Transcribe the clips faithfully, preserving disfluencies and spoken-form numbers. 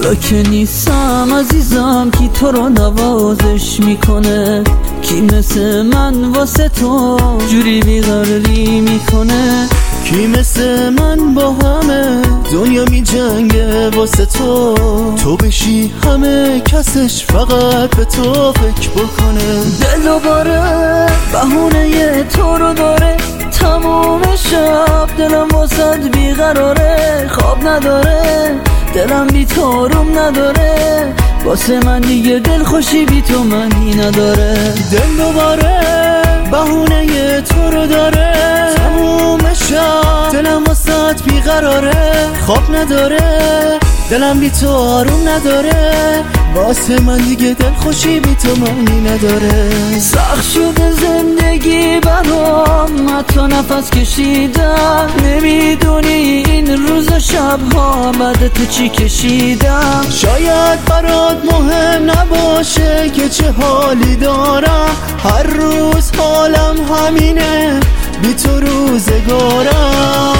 حالا که نیستم عزیزم کی تو رو نوازش میکنه؟ کی مثل من واسه تو جوری بیقراری میکنه؟ کی مثل من با همه دنیا می جنگه واسه تو، تو بشی همه کسش فقط به تو فکر بکنه. دل دوباره بهونه تو رو داره، تموم شب دلم واسد بیقراره، خواب نداره دلم بی تو آروم نداره، واسه من دیگه دل خوشی بی تو منی نداره. دل دوباره بهونه تو رو داره، تموم شب دلم واسد بیقراره، خواب نداره دلم بی تو آروم نداره، واسه من دیگه دل خوشی بی تو معنی نداره. سخت شده زندگی برام، حتی نفس کشیدم، نمیدونی این روز و شبها بعد تو چی کشیدم. شاید برات مهم نباشه که چه حالی دارم، هر روز حالم همینه بی تو روزگارم.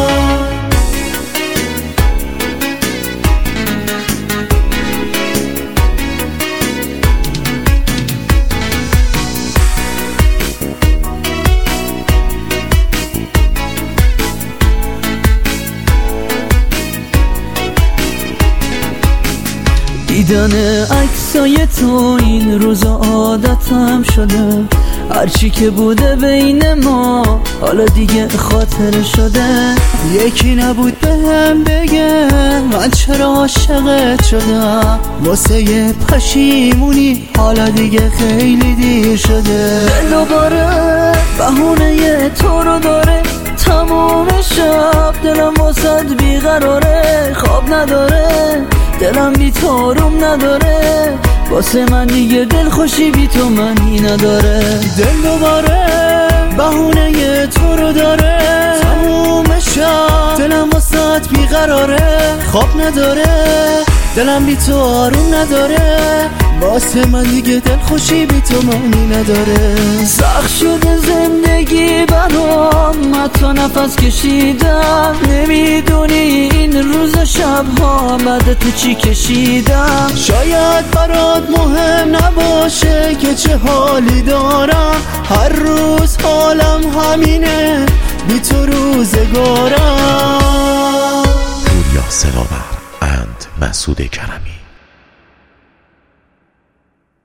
دیدن عکسای تو این روزا عادتم شده، هرچی که بوده بین ما حالا دیگه خاطر شده. یکی نبود بهم بگه من چرا عاشقت شدم، واسه یه پشیمونی حالا دیگه خیلی دیر شده. دل دوباره بهونه تو رو داره، تموم شب دلم واسد بیقراره، خواب نداره دلم بی تو آروم نداره، واسه من دیگه دل خوشی بی تو منی نداره. دل دوباره بهونه تو رو داره، تموم شب دلم واسد بیقراره، خواب نداره دلم بی تو آروم نداره، واسه من دیگه دل خوشی بی تو معنی نداره. سخت شده زندگی برام، حتی نفس کشیدم، نمیدونی این روز و شبها بعد تو چی کشیدم. شاید برات مهم نباشه که چه حالی دارم، هر روز حالم همینه بی تو روزگارم. پوریا سلاور اند مسعود کرمی.